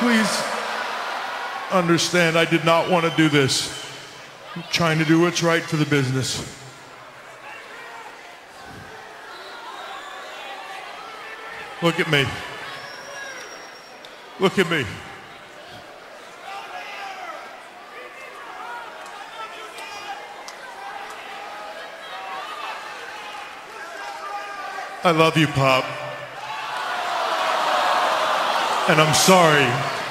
please understand I did not want to do this. I'm trying to do what's right for the business. Look at me. Look at me. I love you, Pop. And I'm sorry.